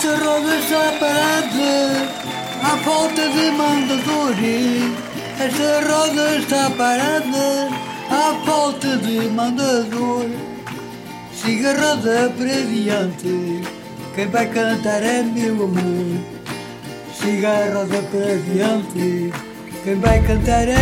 Esta roda está parada à falta de mandador. Esta roda está parada à falta de mandador. Siga a roda para diante, quem vai cantar é meu amor. Siga a roda para diante, quem vai cantar é